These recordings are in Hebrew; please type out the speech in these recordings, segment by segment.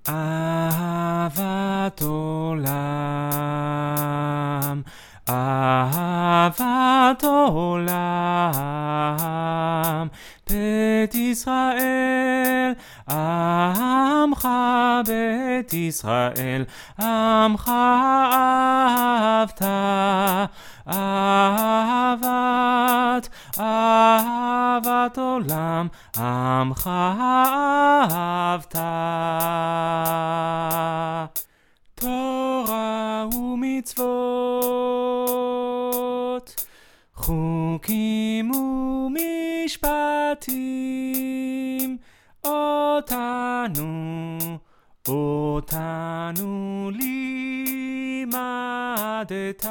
אהבת עולם, אהבת עולם, בית ישראל, עמך בית ישראל, עמך אהבת, אהבת עולם, עמך אהבת. תורה ומצוות, חוקים ומשפטים, אותנו לימדת.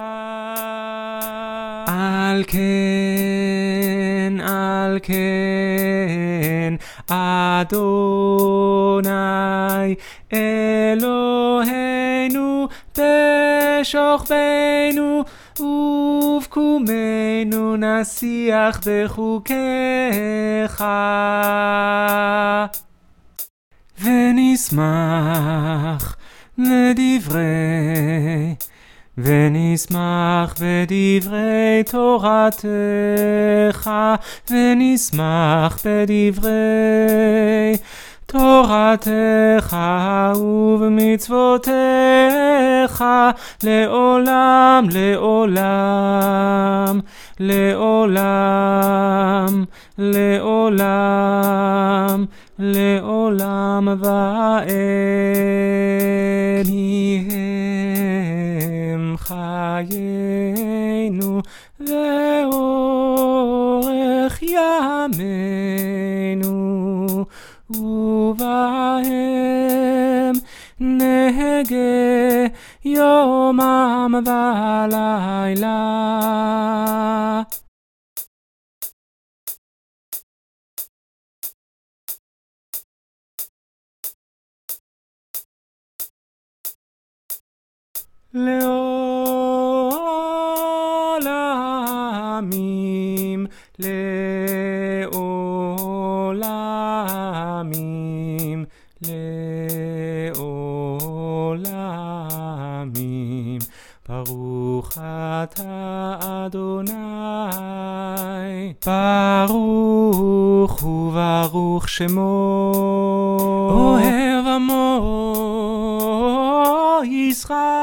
על כן, אדוני אלוהינו בשוכבנו ובקומנו נשיח בחוקיך, ונשמח בדברי תורתך, ונשמח בדברי תורתך ובמצוותיך לעולם, לעולם, לעולם, לעולם, לעולם ועד. כי הם חיינו ואורך ימינו, ובהם נהגה יומם ולילה. לעולמים, לעולמים, לעולמים. ברוך אתה אדוני, ברוך וברוך שמו, אוהב עמו ישראל.